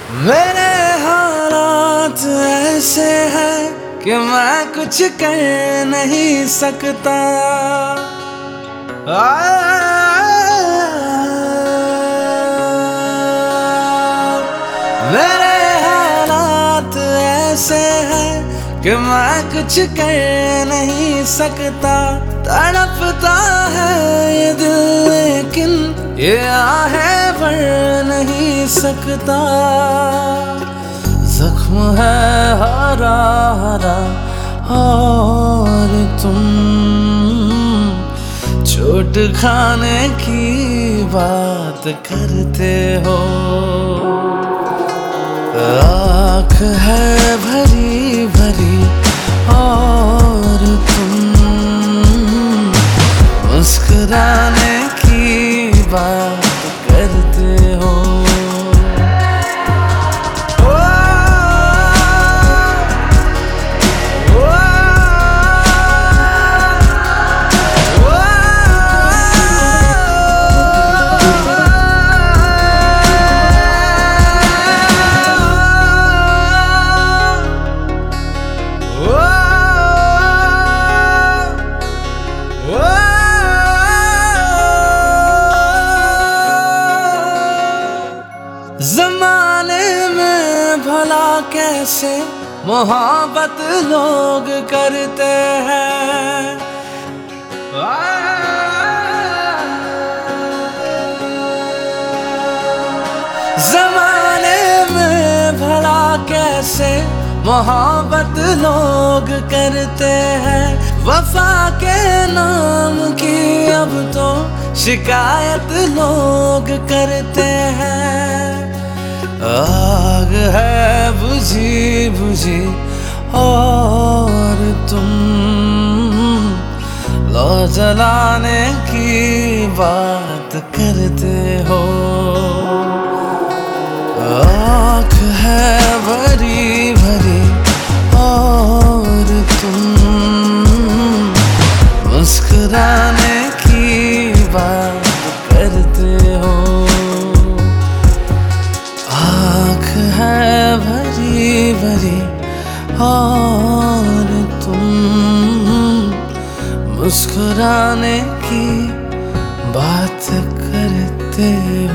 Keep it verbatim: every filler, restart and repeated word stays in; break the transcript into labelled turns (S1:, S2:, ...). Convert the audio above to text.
S1: मेरे हालात ऐसे हैं कि मैं कुछ कर नहीं सकता। आ, मेरे हालात ऐसे हैं कि मैं कुछ कर नहीं सकता। तड़पता है ये दिल लेकिन ये आहें भर नहीं सकता। जख्म है हरा हरा और तुम चोट खाने की बात करते हो। आँख है भरी भरी और तुम मुस्कुराने की बात करते हो। ज़माने में भला कैसे मोहब्बत लोग करते हैं। ज़माने में भला कैसे मोहब्बत लोग करते हैं। वफा के नाम की अब तो शिकायत लोग करते हैं। आग है बुझी बुझी और तुम लो जलाने की बात करते हो। आँख है भरी भरी और तुम मुस्कुराने की बात करते हो। आँख है भरी भरी और तुम मुस्कुराने की बात करते